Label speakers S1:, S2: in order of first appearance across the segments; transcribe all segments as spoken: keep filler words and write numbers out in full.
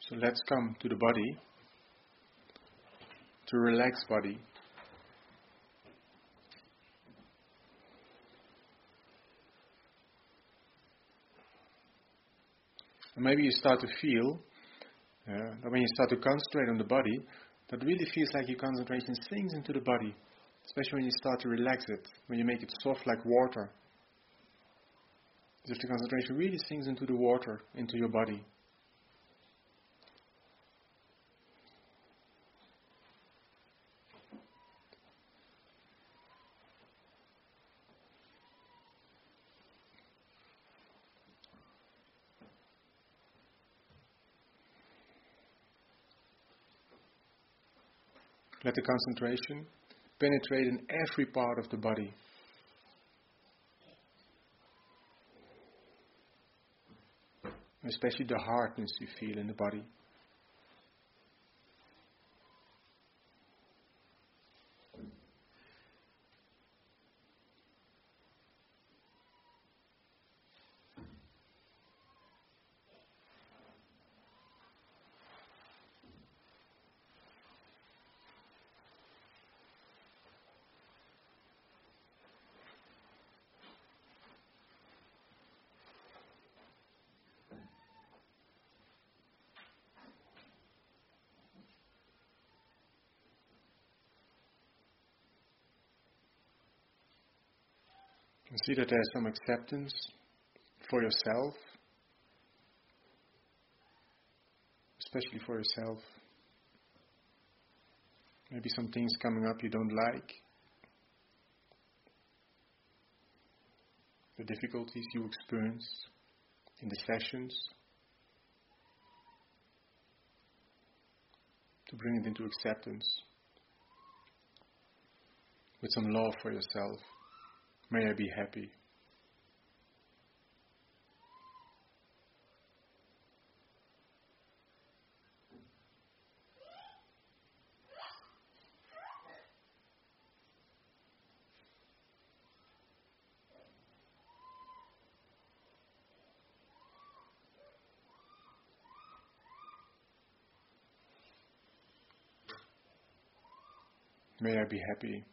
S1: So let's come to the body, to relax body. And maybe you start to feel, uh, that when you start to concentrate on the body, that really feels like your concentration sinks into the body, especially when you start to relax it, when you make it soft like water. As if the concentration really sinks into the water, into your body. Let the concentration penetrate in every part of the body. Especially the hardness you feel in the body. And see that there's some acceptance for yourself, especially for yourself. Maybe some things coming up you don't like, the difficulties you experience in the sessions, to bring it into acceptance with some love for yourself. May I be happy. May I be happy.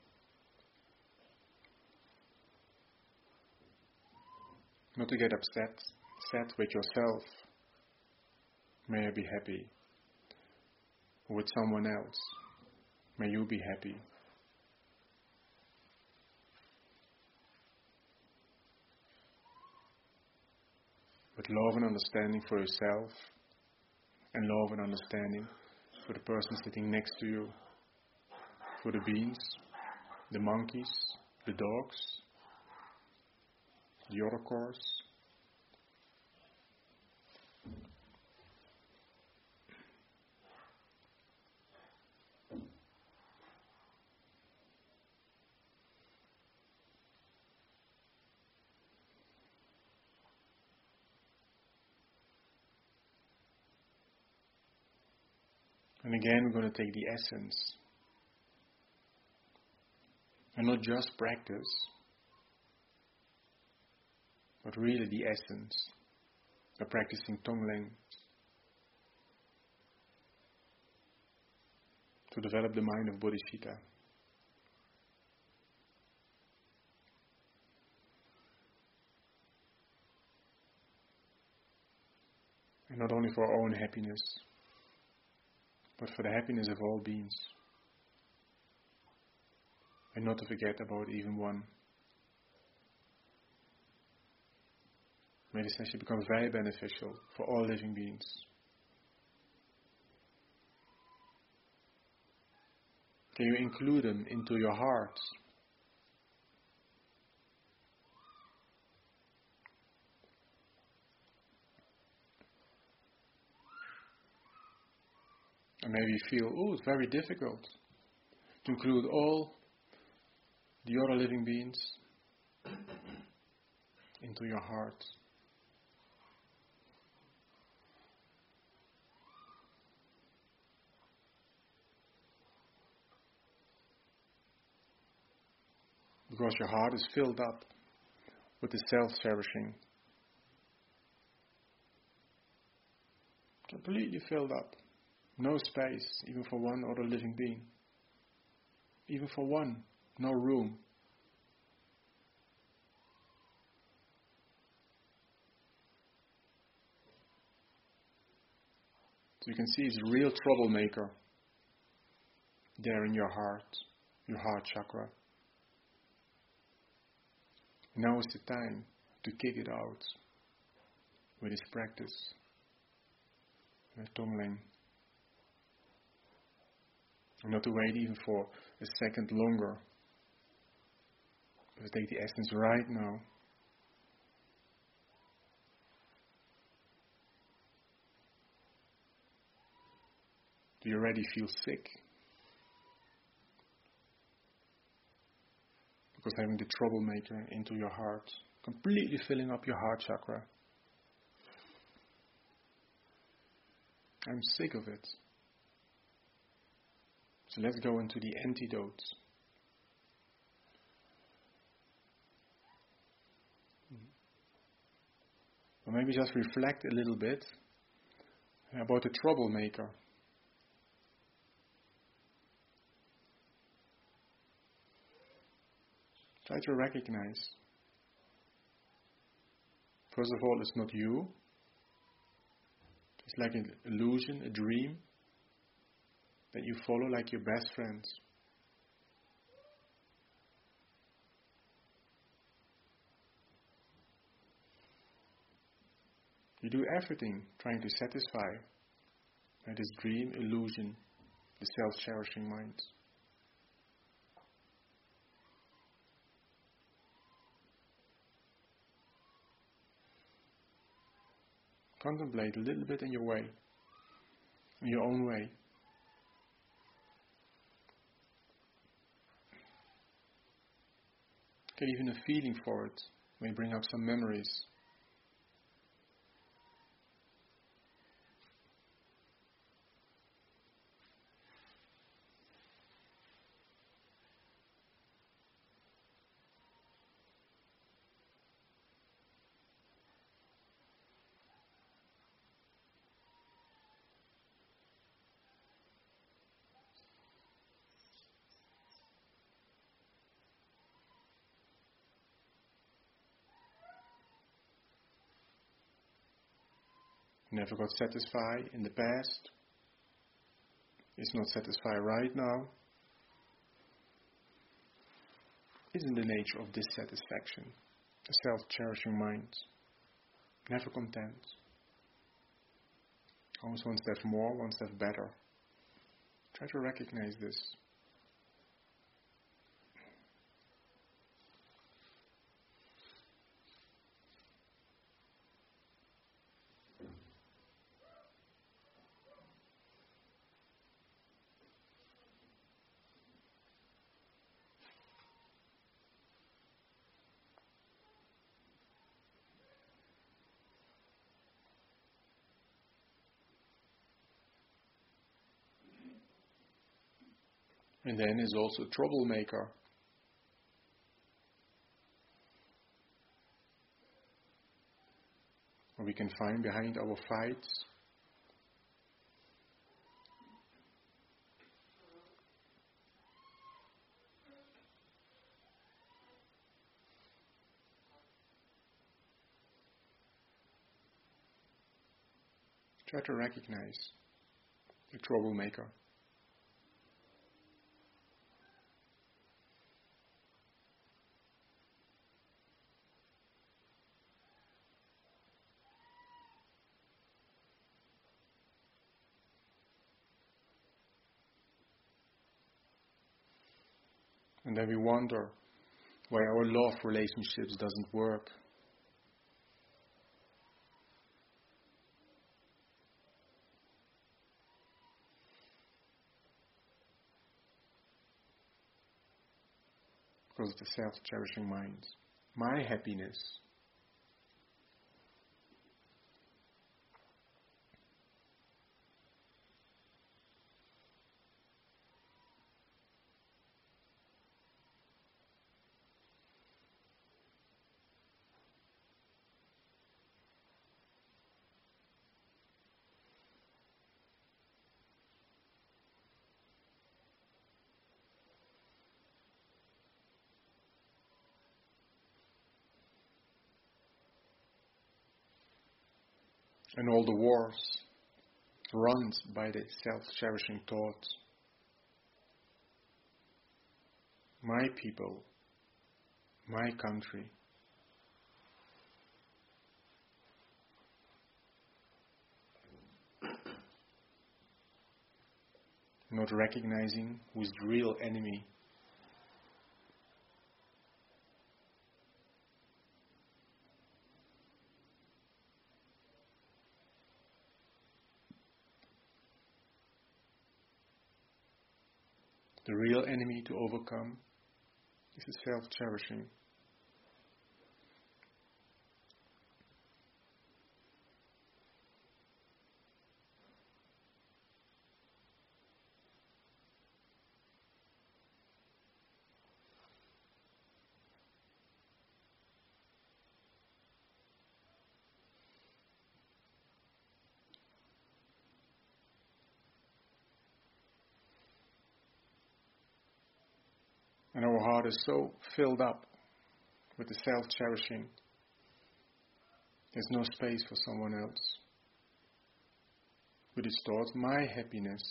S1: Not to get upset, upset with yourself. May I be happy. Or with someone else. May you be happy. With love and understanding for yourself, and love and understanding for the person sitting next to you, for the beings, the monkeys, the dogs, the other cars. And again, we're going to take the essence. And not just practice, but really the essence of practicing Tonglen. To develop the mind of Bodhicitta. And not only for our own happiness, but for the happiness of all beings. And not to forget about even one. May this session become very beneficial for all living beings. Can you include them into your hearts? And maybe you feel, oh, it's very difficult to include all the other living beings into your heart. Because your heart is filled up with the self-cherishing. Completely filled up. No space, even for one other living being. Even for one, no room. So you can see it's a real troublemaker there in your heart, your heart chakra. Now is the time to kick it out with this practice, with Tonglen. And not to wait even for a second longer, but take the essence right now. Do you already feel sick? Because having the troublemaker into your heart, completely filling up your heart chakra. I'm sick of it. So let's go into the antidote. Or maybe just reflect a little bit about the troublemaker. Try to recognize. First of all, it's not you. It's like an illusion, a dream that you follow like your best friends. You do everything trying to satisfy this dream, illusion, the self-cherishing mind. Contemplate a little bit in your way, in your own way. Get even a feeling for it, may bring up some memories. Never got satisfied in the past. Is not satisfied right now. Is in the nature of dissatisfaction. A self-cherishing mind. Never content. Always wants to have more, wants to have better. Try to recognize this. And then is also a troublemaker. Or we can find behind our fights try to recognize the troublemaker. And then we wonder why our love relationships doesn't work. Because of the self-cherishing mind. My happiness. And all the wars run by the self-cherishing thought. My people, my country. Not recognizing who is the real enemy. The real enemy to overcome is the self-cherishing. And our heart is so filled up with the self-cherishing. There's no space for someone else. With its thoughts, my happiness.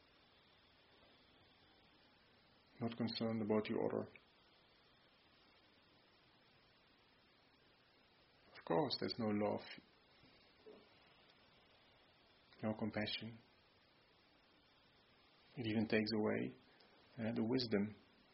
S1: Not concerned about the other. Of course, there's no love. No compassion. It even takes away uh, the wisdom.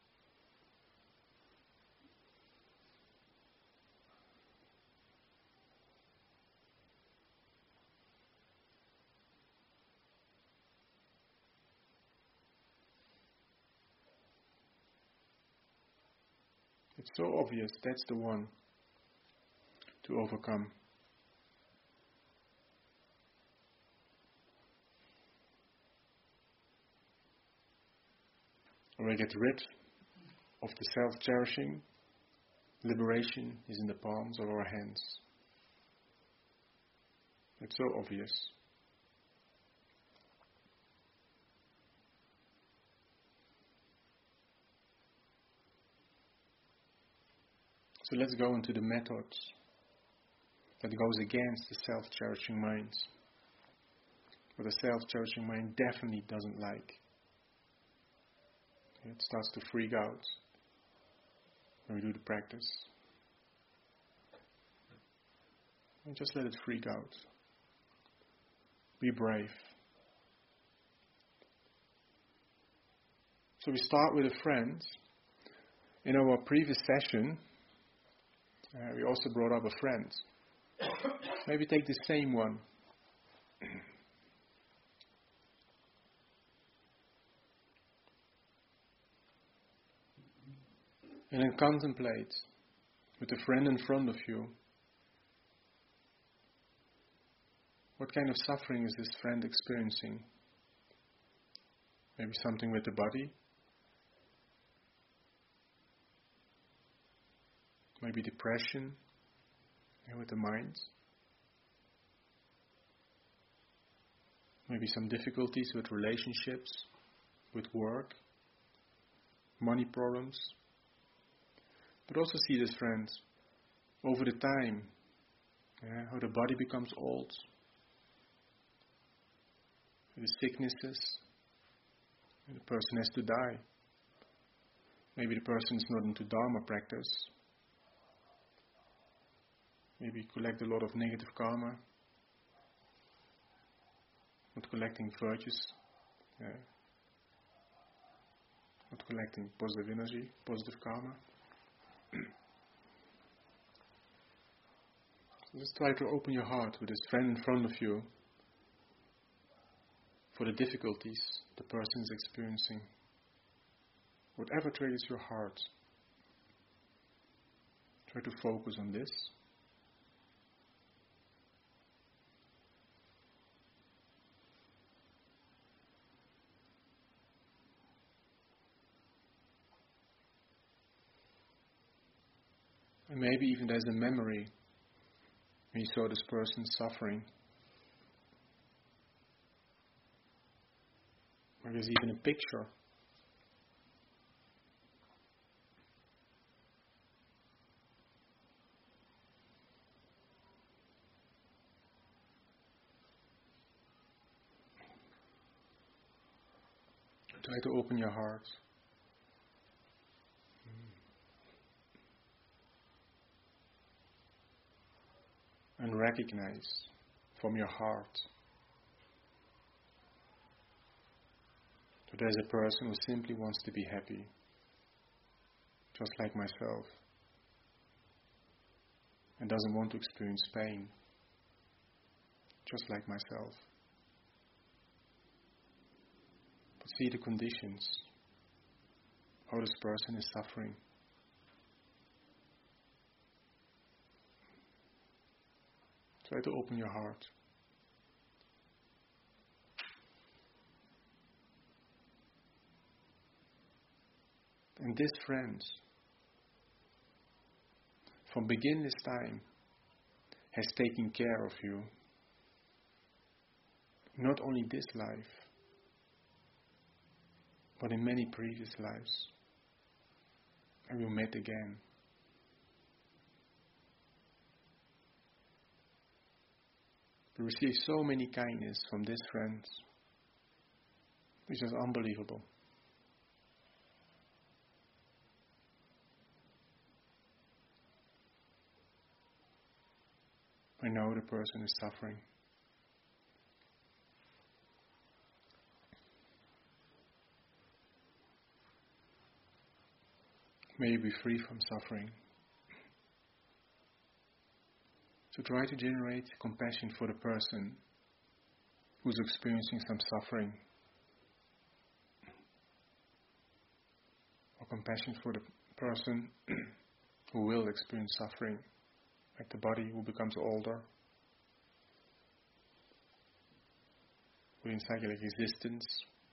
S1: It's so obvious, that's the one to overcome. When we get rid of the self-cherishing, liberation is in the palms of our hands. It's so obvious. So let's go into the methods that goes against the self-cherishing minds. What the self-cherishing mind definitely doesn't like. It starts to freak out when we do the practice. And just let it freak out. Be brave. So we start with a friend. In our previous session, uh, we also brought up a friend. Maybe take the same one. And then contemplate with the friend in front of you. What kind of suffering is this friend experiencing? Maybe something with the body. Maybe depression, and with the mind. Maybe some difficulties with relationships, with work, money problems. But also see this, friends, over the time, yeah, how the body becomes old, the sicknesses, and the person has to die. Maybe the person is not into Dharma practice. Maybe collect a lot of negative karma, not collecting virtues, yeah. Not collecting positive energy, positive karma. So just try to open your heart with this friend in front of you for the difficulties the person is experiencing. Whatever triggers your heart, try to focus on this. And maybe even there's a memory when you saw this person suffering. Or there's even a picture. Try to open your heart. And recognize from your heart that there's a person who simply wants to be happy, just like myself, and doesn't want to experience pain, just like myself. But see the conditions, how this person is suffering. Try to open your heart. And this friend, from beginningless time, has taken care of you. Not only this life, but in many previous lives. And we met again. We receive so many kindness from this friend, which is unbelievable. I know the person is suffering. May you be free from suffering. So try to generate compassion for the person who's experiencing some suffering, or compassion for the person who will experience suffering, like the body who becomes older, within psychedelic existence,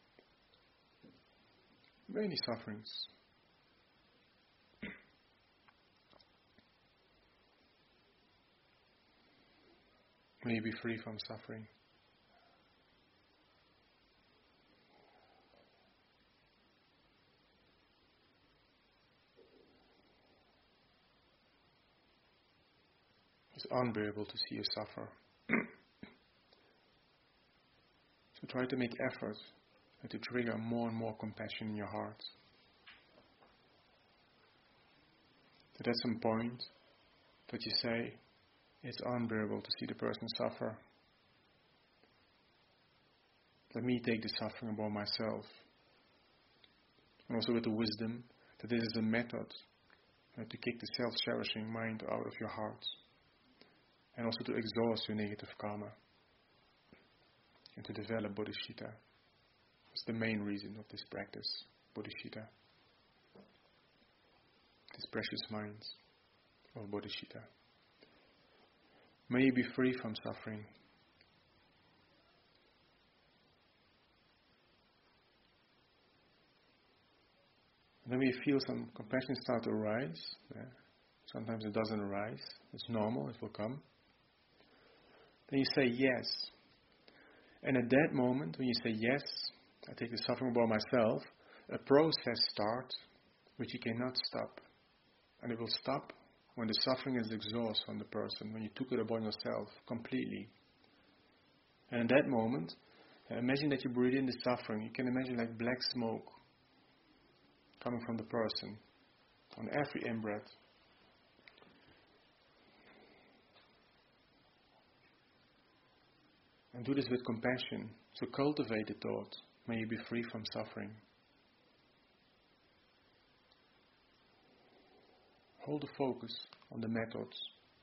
S1: many sufferings. May you be free from suffering. It's unbearable to see you suffer. So try to make effort to trigger more and more compassion in your heart. That at some point that you say, it's unbearable to see the person suffer. Let me take the suffering upon myself. And also with the wisdom that this is a method uh, to kick the self-cherishing mind out of your heart. And also to exhaust your negative karma. And to develop bodhicitta. That's the main reason of this practice, bodhicitta. These precious minds of bodhicitta. May you be free from suffering. Then we feel some compassion start to arise. Yeah. Sometimes it doesn't arise. It's normal, it will come. Then you say yes. And at that moment, when you say yes, I take the suffering upon myself, a process starts which you cannot stop. And it will stop when the suffering is exhausted on the person, when you took it upon yourself completely. And in that moment, imagine that you breathe in the suffering. You can imagine like black smoke coming from the person on every in-breath. And do this with compassion. So cultivate the thought. May you be free from suffering. Hold the focus on the methods.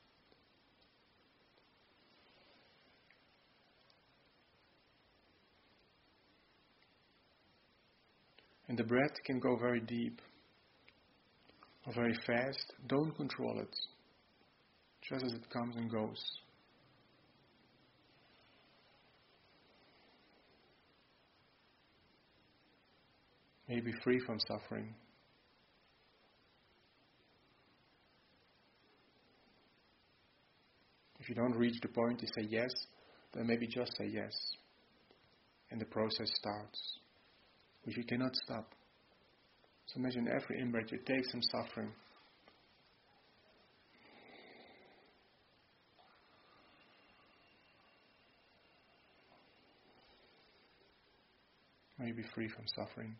S1: And the breath can go very deep or very fast. Don't control it. Just as it comes and goes. May you be free from suffering. If you don't reach the point to say yes, then maybe just say yes. And the process starts, which you cannot stop. So imagine every in-breath you take some suffering. May you be free from suffering.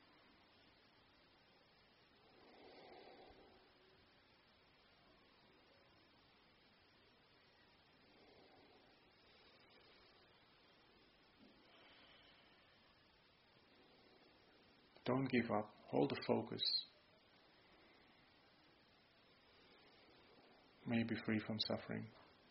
S1: Don't give up. Hold the focus. May you be free from suffering.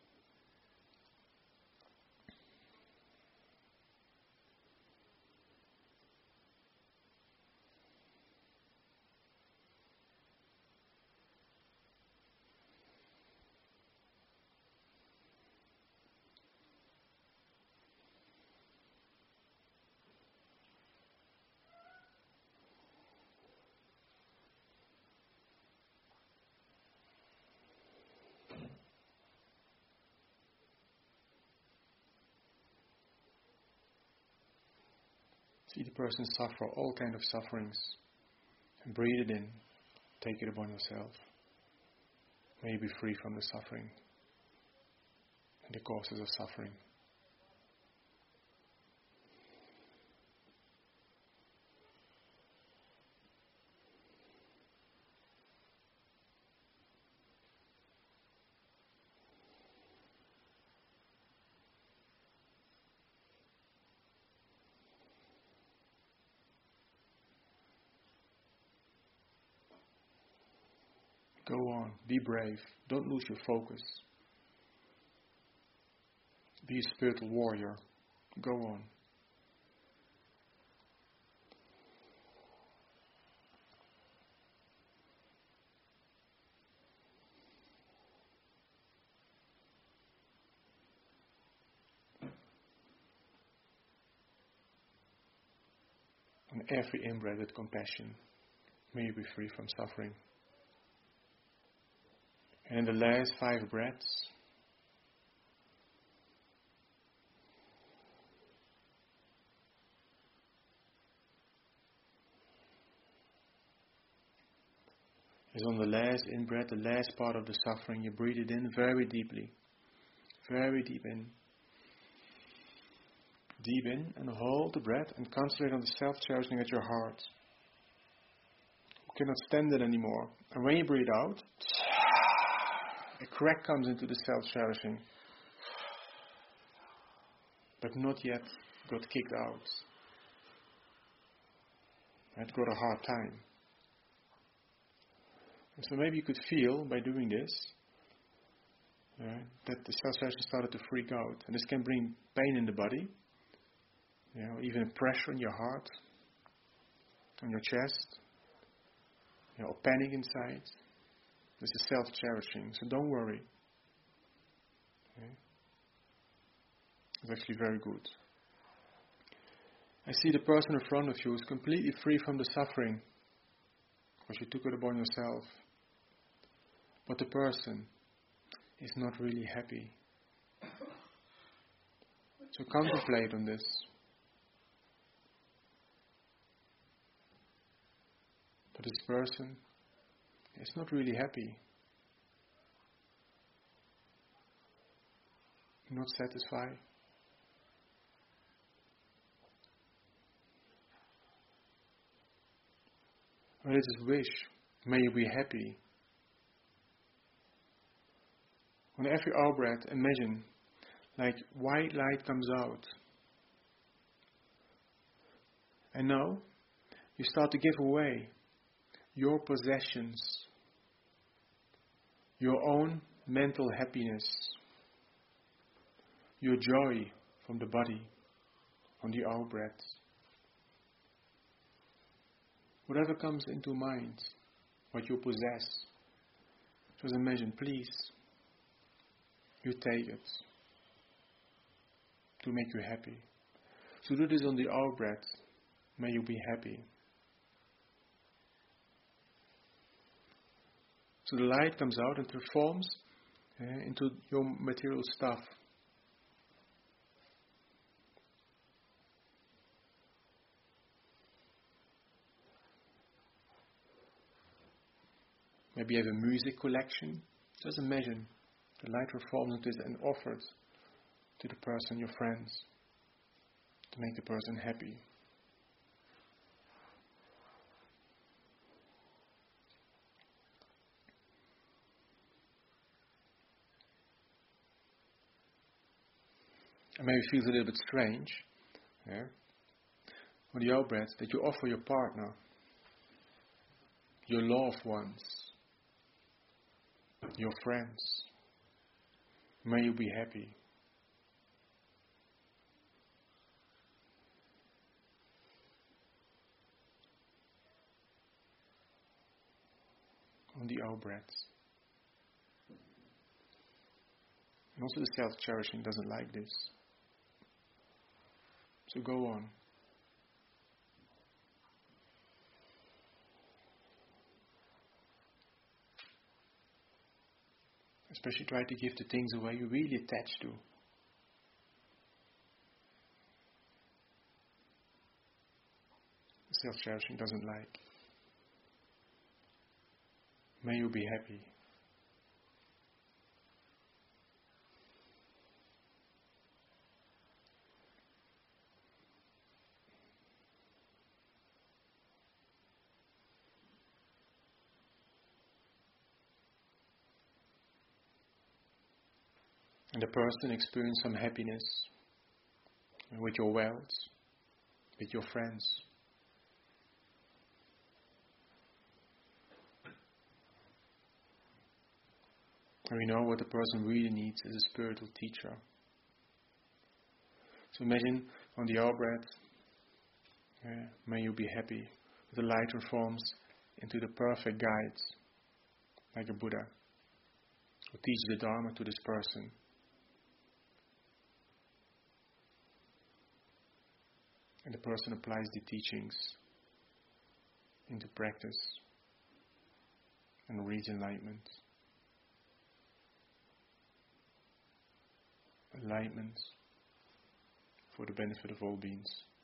S1: See the person suffer all kinds of sufferings and breathe it in. Take it upon yourself. May you be free from the suffering and the causes of suffering. Go on, be brave, don't lose your focus. Be a spiritual warrior. Go on. On every in-breath with compassion, may you be free from suffering. And in the last five breaths, is on the last in-breath, the last part of the suffering, you breathe it in very deeply. Very deep in. Deep in and hold the breath and concentrate on the self-cherishing at your heart. You cannot stand it anymore. And when you breathe out, a crack comes into the self-cherishing, but not yet got kicked out. It got a hard time. And so maybe you could feel, by doing this, uh, that the self-cherishing started to freak out. And this can bring pain in the body, you know, even pressure in your heart, on your chest, you know, panic inside. This is self-cherishing, so don't worry. Okay? It's actually very good. I see the person in front of you is completely free from the suffering, because you took it upon yourself. But the person is not really happy. So contemplate on this. But this person is not really happy. Not satisfied. Or it is wish, may you be happy. On every out breath, imagine like white light comes out. And now you start to give away your possessions, your own mental happiness, your joy from the body on the out breath. Whatever comes into mind, what you possess, just imagine, please, you take it to make you happy. So do this on the out breath. May you be happy. So the light comes out and transforms uh, into your material stuff. Maybe you have a music collection. Just imagine the light transforms into this and offers to the person, your friends, to make the person happy. And maybe it feels a little bit strange, yeah, on the out-breath, that you offer your partner, your loved ones, your friends, may you be happy. On the out-breath. And also the self-cherishing doesn't like this. So go on. Especially try to give the things away you're really attached to. The self-cherishing doesn't like. May you be happy. And the person experience some happiness with your wealth, with your friends. And we know what the person really needs is a spiritual teacher. So imagine on the out-breath, yeah, may you be happy. The light transforms into the perfect guide, like a Buddha, who teaches the Dharma to this person. And the person applies the teachings into practice and reaches enlightenment. Enlightenment for the benefit of all beings.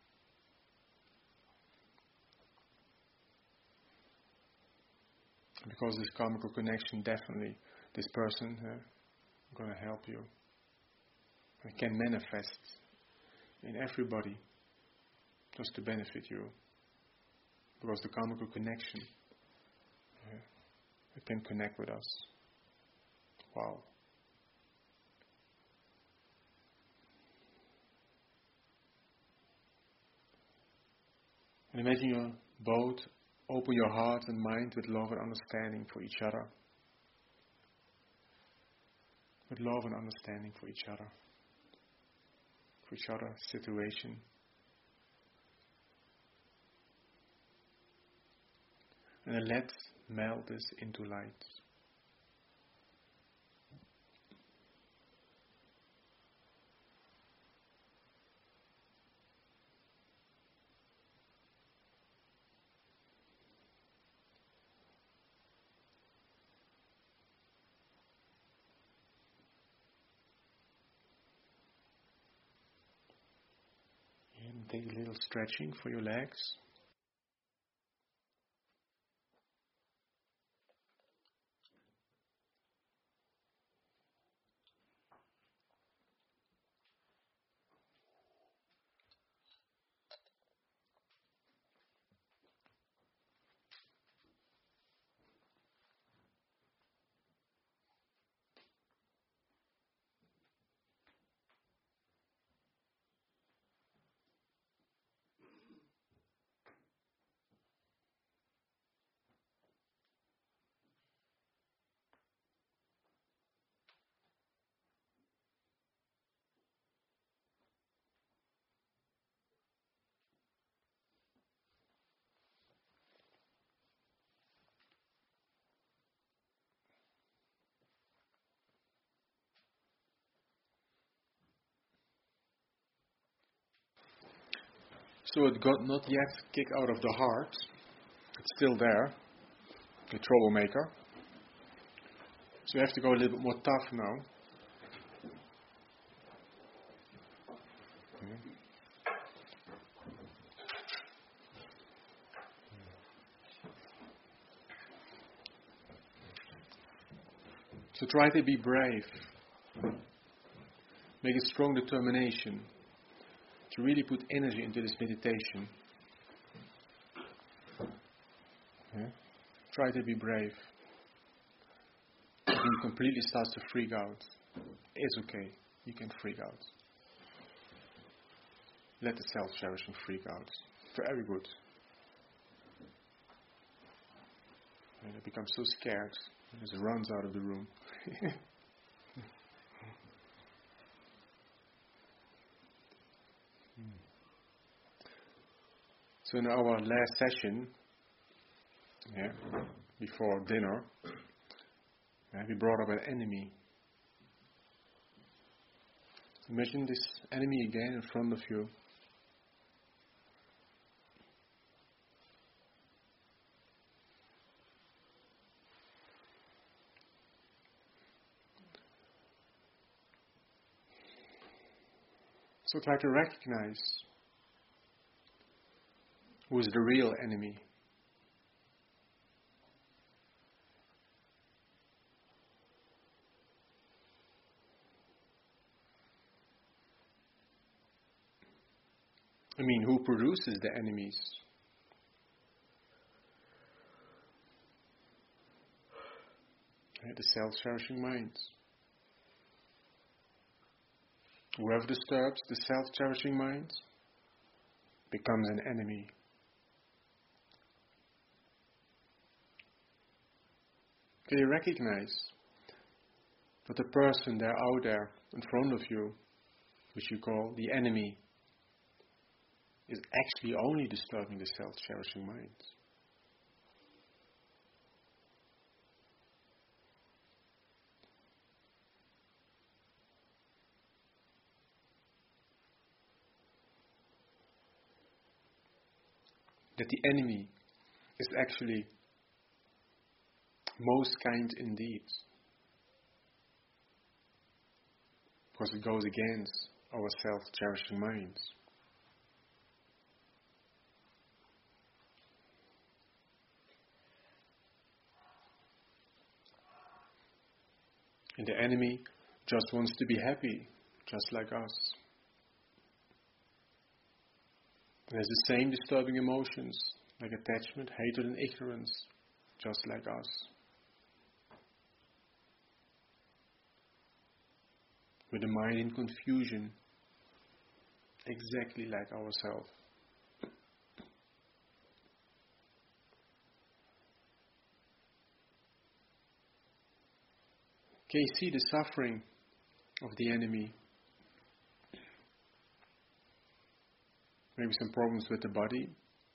S1: Because this karmical connection, definitely, this person uh, going to help you. It can manifest in everybody just to benefit you. Because the karmical connection, uh, it can connect with us. Wow. And imagine you both open your heart and mind with love and understanding for each other. With love and understanding for each other. For each other's situation. And then let's melt this into light. And take a little stretching for your legs. So it got not yet kicked out of the heart. It's still there, the troublemaker. So you have to go a little bit more tough now. Yeah. So try to be brave. Make a strong determination to really put energy into this meditation. Yeah. Try to be brave. If you completely start to freak out, it's okay. You can freak out. let the self-cherishing freak out. Very good. And it becomes so scared, it just runs out of the room. So in our last session, yeah, before dinner, yeah, we brought up an enemy. Imagine this enemy again in front of you. So try to recognize who is the real enemy. I mean, who produces the enemies? Yeah, the self-cherishing minds. Whoever disturbs the self-cherishing minds becomes an enemy. Can you recognize that the person there out there in front of you, which you call the enemy, is actually only disturbing the self-cherishing minds? That the enemy is actually most kind indeed, because it goes against our self-cherishing minds. And the enemy just wants to be happy, just like us. It has the same disturbing emotions, like attachment, hatred and ignorance, just like us. With the mind in confusion, exactly like ourselves. Can you see the suffering of the enemy? Maybe some problems with the body.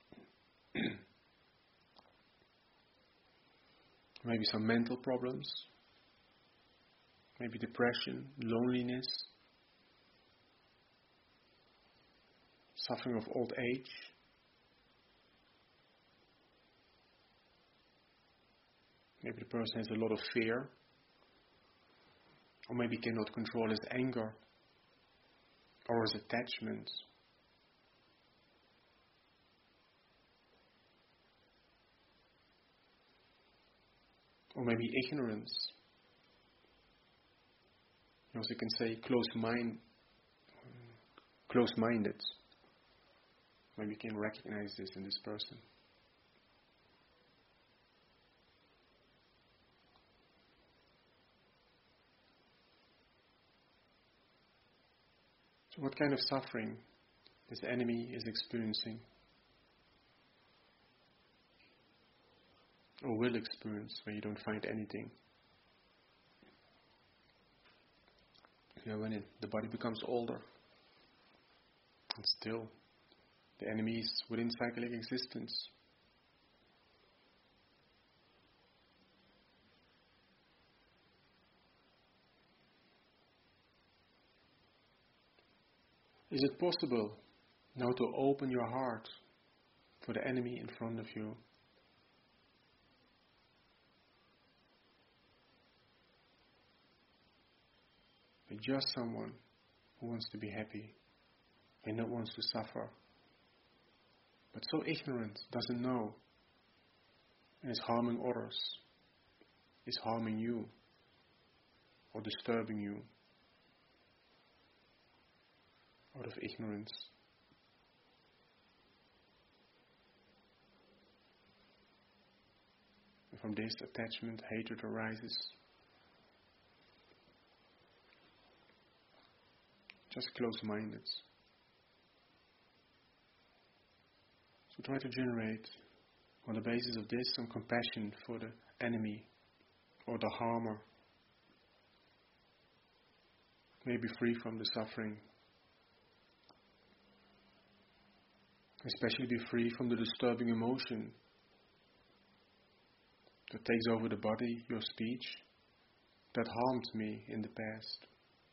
S1: Maybe some mental problems. Maybe depression, loneliness. Suffering of old age. Maybe the person has a lot of fear. Or maybe cannot control his anger. Or his attachment. Or maybe ignorance. You also can say close mind, close-minded. Maybe you can recognize this in this person. So what kind of suffering this enemy is experiencing? Or will experience when you don't find anything? You know, when it, the body becomes older, and still the enemy is within cyclic existence. Is it possible now to open your heart for the enemy in front of you? But just someone who wants to be happy and not wants to suffer, but so ignorant, doesn't know, and is harming others, is harming you, or disturbing you out of ignorance. And from this attachment, hatred arises. Just close-minded. So try to generate, on the basis of this, some compassion for the enemy or the harmer. Maybe free from the suffering. Especially be free from the disturbing emotion that takes over the body, your speech, that harmed me in the past.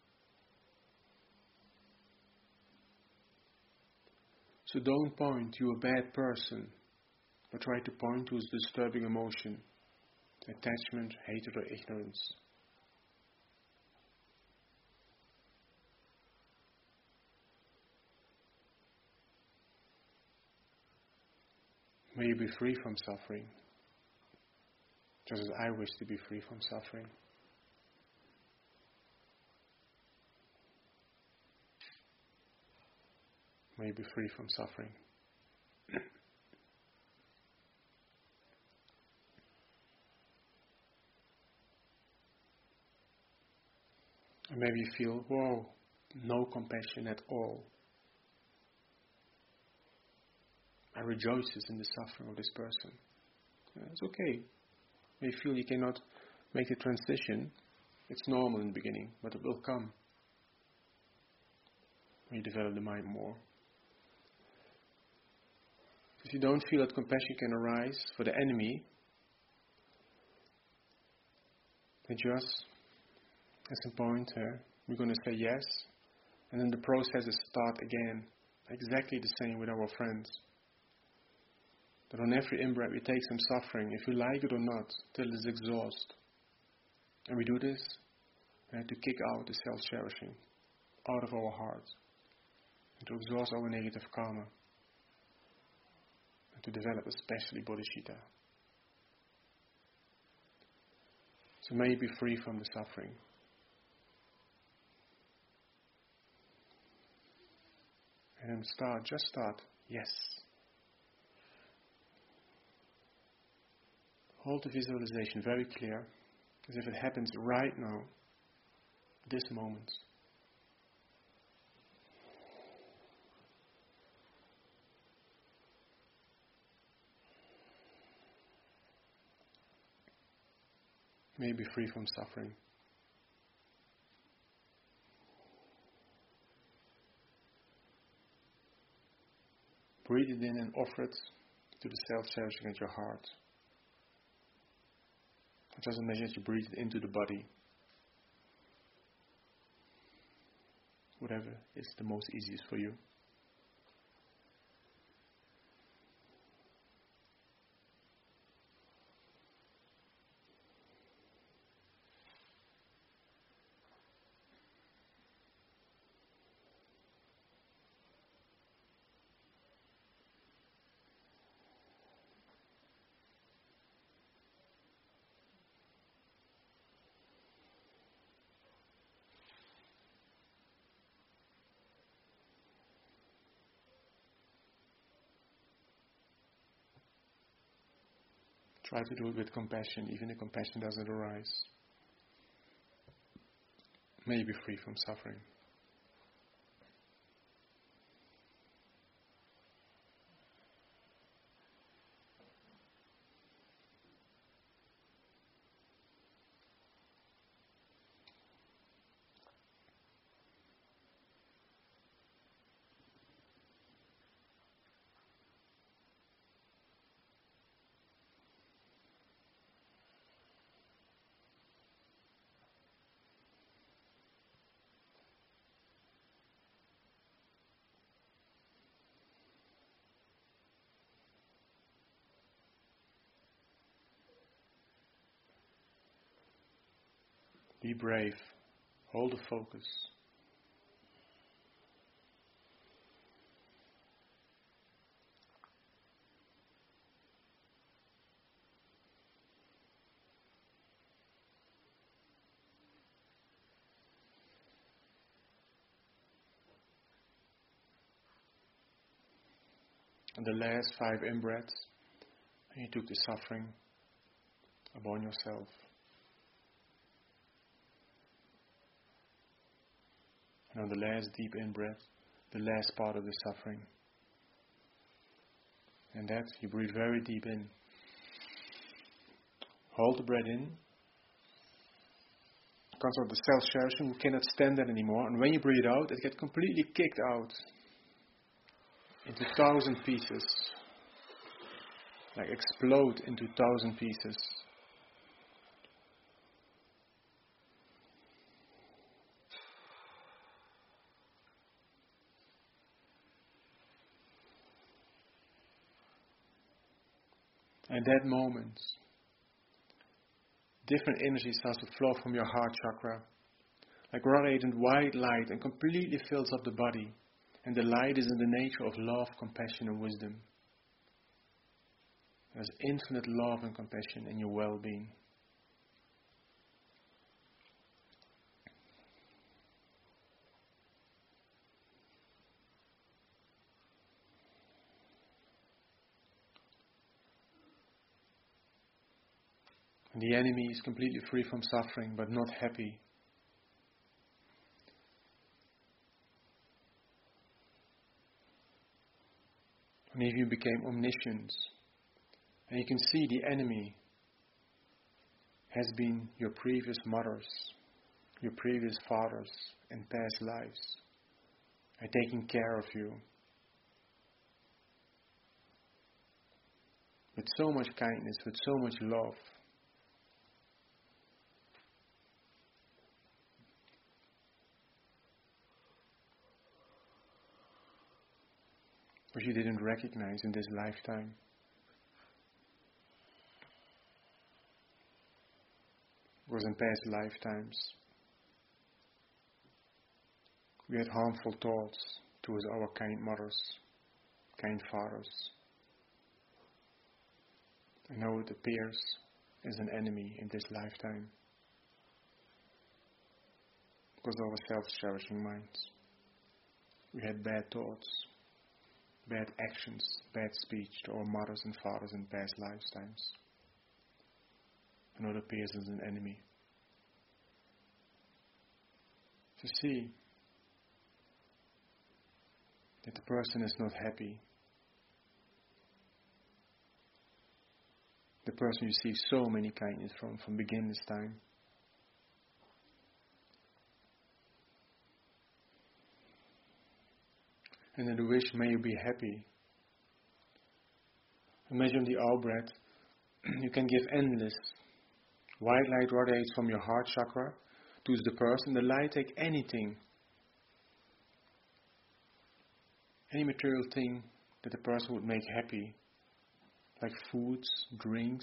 S1: So don't point to a bad person, but try to point to his disturbing emotion, attachment, hatred or ignorance. May you be free from suffering, just as I wish to be free from suffering. May you be free from suffering. And maybe you feel, whoa, no compassion at all. I rejoices in the suffering of this person. Yeah, it's okay. You feel you cannot make the transition. It's normal in the beginning, but it will come when you develop the mind more. If you don't feel that compassion can arise for the enemy, then just, at some point, uh, we're going to say yes, and then the processes start again, exactly the same with our friends. That on every in-breath we take some suffering, if we like it or not, till it's exhausted. And we do this uh, to kick out the self-cherishing out of our hearts, and to exhaust our negative karma, and to develop especially bodhicitta. So may you be free from the suffering. And then start, just start, yes. Hold the visualization very clear, as if it happens right now, this moment. May you be free from suffering. Breathe it in and offer it to the self-cherishing at your heart. Just imagine that you breathe it into the body. Whatever is the most easiest for you. Try to do it with compassion, even if compassion doesn't arise. May you be free from suffering. Be brave. Hold the focus. And the last five in-breaths, and you took the suffering upon yourself. And on the last deep in-breath, the last part of the suffering, And that, you breathe very deep in. Hold the breath in. Comes out the self-cherishing, who cannot stand that anymore. And when you breathe out, it gets completely kicked out into thousand pieces. Like explode into thousand pieces. At that moment, different energy starts to flow from your heart chakra, like radiant white light, and completely fills up the body. And the light is in the nature of love, compassion, and wisdom. There's infinite love and compassion in your well-being. And the enemy is completely free from suffering, but not happy. And if you became omniscient, and you can see the enemy has been your previous mothers, your previous fathers in past lives, are taking care of you with so much kindness, with so much love. Which you didn't recognize in this lifetime. Because in past lifetimes, we had harmful thoughts towards our kind mothers, kind fathers. And now it appears as an enemy in this lifetime. Because of our self-cherishing minds. We had bad thoughts, bad actions, bad speech to our mothers and fathers in past lifetimes. And now it appears as an enemy. To see that the person is not happy. The person you see so many kindness from, from beginner's time. And then the wish, may you be happy. Imagine the owl breath. You can give endless. White light radiates from your heart chakra to the person. The light take anything. Any material thing that the person would make happy. Like foods, drinks,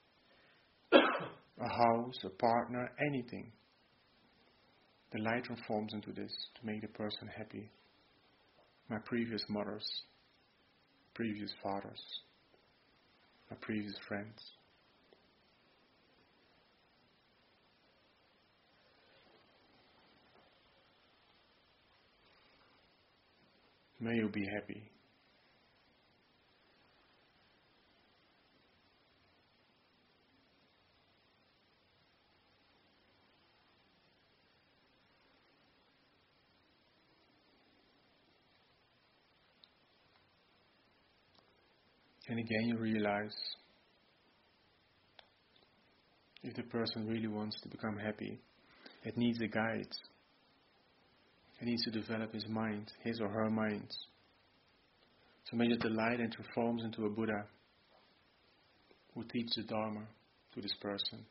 S1: a house, a partner, anything. The light transforms into this to make the person happy. My previous mothers, previous fathers, my previous friends. May you be happy. And again you realize if the person really wants to become happy, it needs a guide. It needs to develop his mind, his or her mind. So may the light and transforms into a Buddha who teaches the Dharma to this person.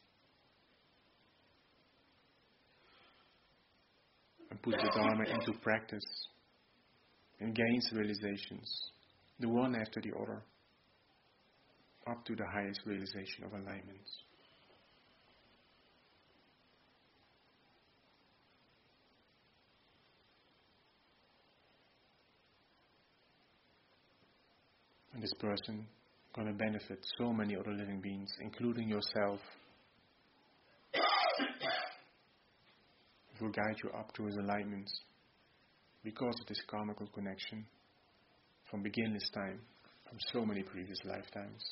S1: And puts the Dharma into practice and gains realizations, the one after the other, up to the highest realization of enlightenment. And this person is going to benefit so many other living beings, including yourself. It will guide you up to his enlightenment because of this karmical connection from beginner's time, from so many previous lifetimes.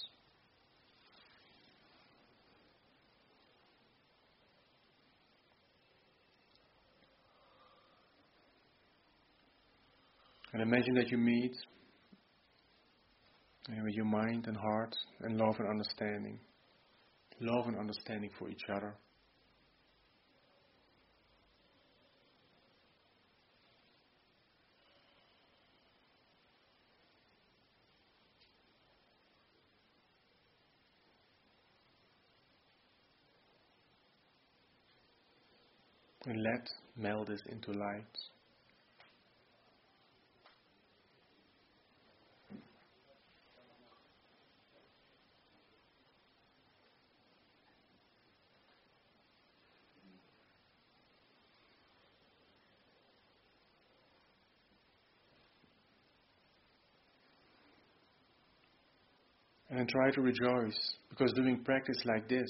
S1: And imagine that you meet And with your mind and heart and love and understanding. Love and understanding for each other. And let meld this into light. And try to rejoice, because doing practice like this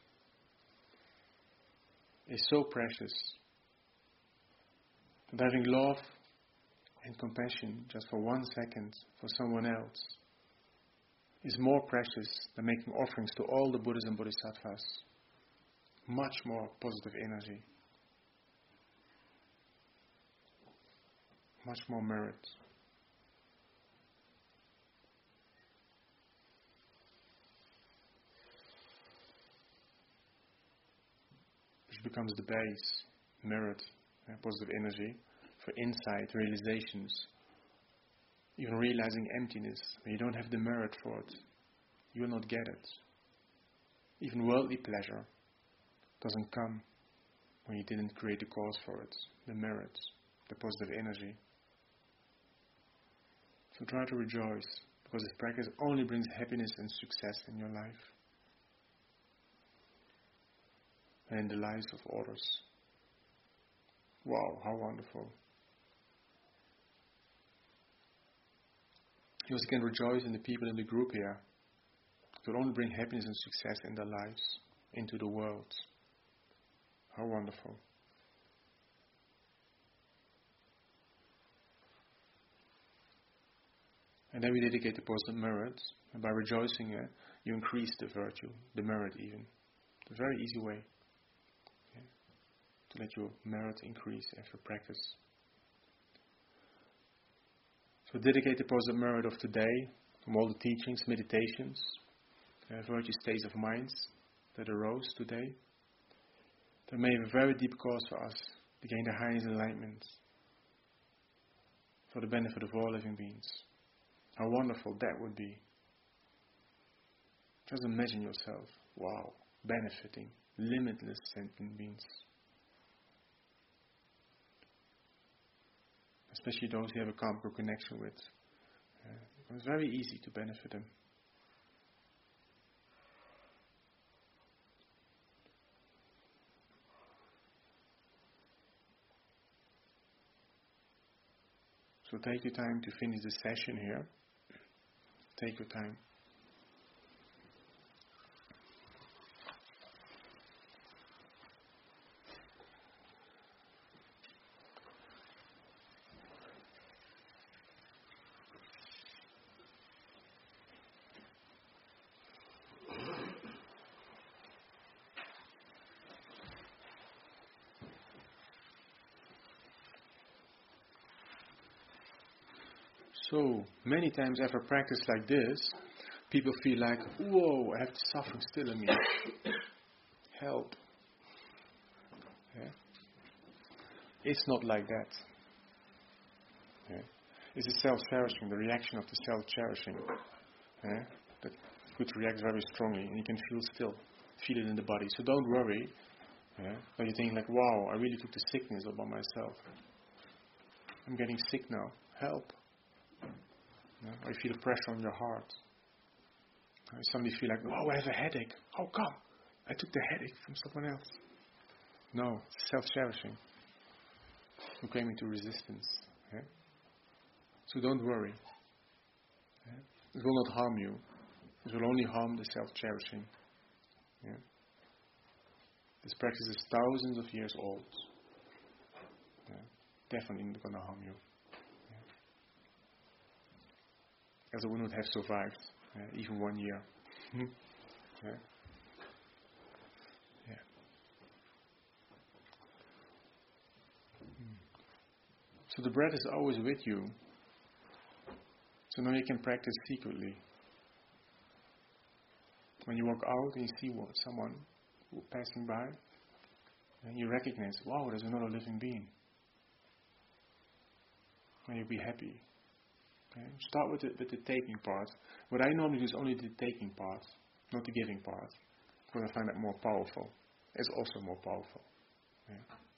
S1: is so precious. And having love and compassion just for one second for someone else is more precious than making offerings to all the Buddhas and Bodhisattvas. Much more positive energy. Much more merit. Which becomes the base, merit, uh, positive energy for insight, realizations, even realizing emptiness. When you don't have the merit for it, you will not get it. Even worldly pleasure doesn't come when you didn't create the cause for it, the merit, the positive energy. So try to rejoice, because this practice only brings happiness and success in your life and in the lives of others. Wow, how wonderful. You also can rejoice in the people in the group here. It will only bring happiness and success in their lives, into the world. How wonderful. And then we dedicate the positive merit, and by rejoicing, uh, you increase the virtue, the merit even. It's a very easy way yeah, to let your merit increase after practice. So dedicate the positive merit of today, from all the teachings, meditations, uh, virtue states of minds that arose today, that may have a very deep cause for us to gain the highest enlightenment for the benefit of all living beings. How wonderful that would be. Just imagine yourself, wow, benefiting limitless sentient beings. Especially those you have a karmic connection with. Uh, it's very easy to benefit them. So take your time to finish the session here. Take your time. So, many times after practice like this, people feel like, whoa, I have the suffering still in me. Help. Yeah. It's not like that. Yeah. It's the self-cherishing, the reaction of the self-cherishing. Yeah. That could react very strongly, and you can feel still, feel it in the body. So don't worry. Yeah. But you think like, wow, I really took the sickness upon myself. I'm getting sick now. Help. Yeah. Or you feel the pressure on your heart. Or suddenly feel like, oh, I have a headache. How come? I took the headache from someone else. No, it's self-cherishing. You came into resistance. Yeah? So don't worry. Yeah? It will not harm you. It will only harm the self-cherishing. Yeah? This practice is thousands of years old. Yeah? Definitely not going to harm you. As I would not have survived uh, even one year. yeah. Yeah. So the breath is always with you. So now you can practice secretly. When you walk out and you see what, someone passing by, and you recognize, wow, there's another living being. And you'll be happy. Okay? Start with the, with the taking part. What I normally do is only the taking part, not the giving part, because I find that more powerful. It's also more powerful. Yeah.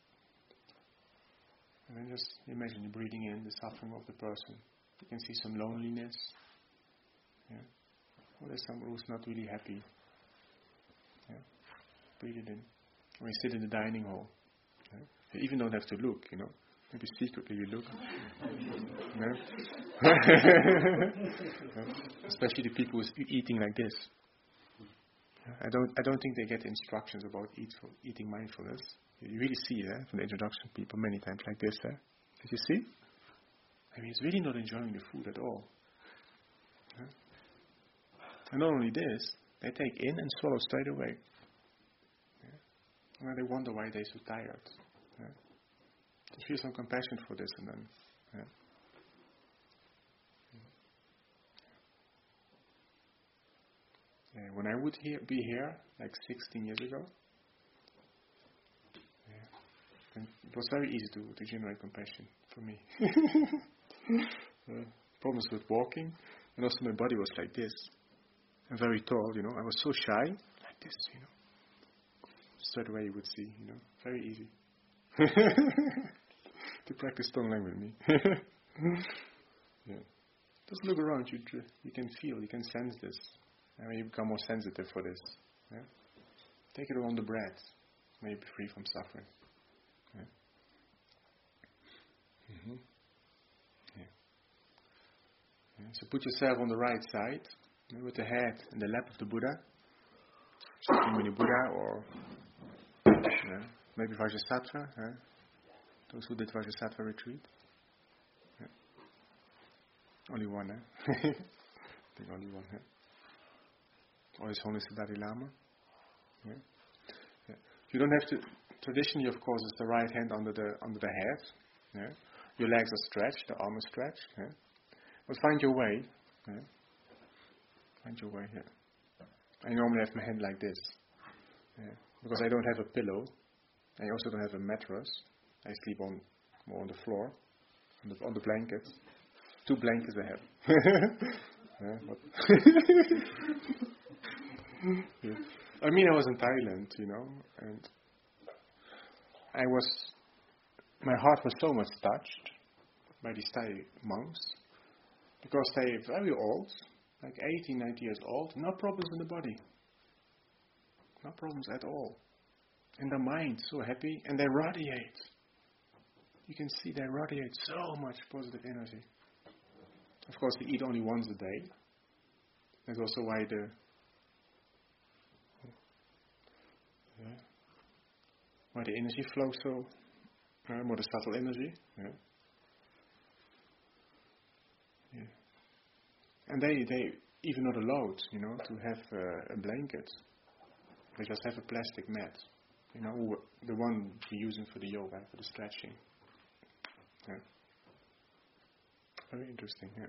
S1: And then just imagine you breathing in the suffering of the person. You can see some loneliness. Yeah. Or there's someone who's not really happy. Yeah. Breathe it in. When you sit in the dining hall, yeah. You even don't have to look, you know. Maybe secretly you look. Yeah. Yeah. Especially the people who's eating like this. Yeah. I don't I don't think they get instructions about eat, eating mindfulness. You really see it, eh, from the introduction people many times like this. Eh? Did you see? I mean, he's really not enjoying the food at all. Yeah. And not only this, they take in and swallow straight away. Yeah. And they wonder why they're so tired. Yeah. Just feel some compassion for this and then. Yeah. Yeah. When I would hear, be here, like sixteen years ago, and it was very easy to, to generate compassion for me. uh, problems with walking, and also my body was like this. I'm very tall, you know. I was so shy, like this, you know. Straight away you would see, you know. Very easy. To practice Tonglen with me. Yeah. Just look around, you you can feel, you can sense this. And you become more sensitive for this. Yeah? Take it on the breath. Maybe free from suffering. Yeah. Mm-hmm. Yeah. Yeah. So put yourself on the right side, you know, with the head in the lap of the Buddha, Mini Buddha, or yeah, maybe Vajrasattva. Yeah. Those who did Vajrasattva retreat. Yeah. Only one, eh? I think only one. Eh? Or His Holiness the Dalai Lama. Yeah. Yeah. You don't have to. Traditionally, of course, it's the right hand under the under the head. Yeah. Your legs are stretched, the arm is stretched. Yeah. But find your way. Yeah. Find your way here. I normally have my hand like this. Yeah. Because I don't have a pillow. I also don't have a mattress. I sleep on more on the floor, on the, on the blankets. Two blankets I have. Yeah, but yeah. I mean, I was in Thailand, you know, and I was, my heart was so much touched by these Thai monks, because they're very old, like eighty, ninety years old, no problems in the body. No problems at all. And their mind so happy, and they radiate. You can see they radiate so much positive energy. Of course, they eat only once a day. That's also why the yeah, why the energy flows so uh, more the subtle energy. Yeah. Yeah. And they they even not allowed, you know, to have uh, a blanket. They just have a plastic mat, you know, the one you're using for the yoga, for the stretching. Yeah. Very interesting. Yeah.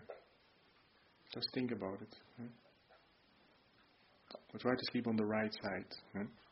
S1: Just think about it. Yeah. But try to sleep on the right side. Yeah.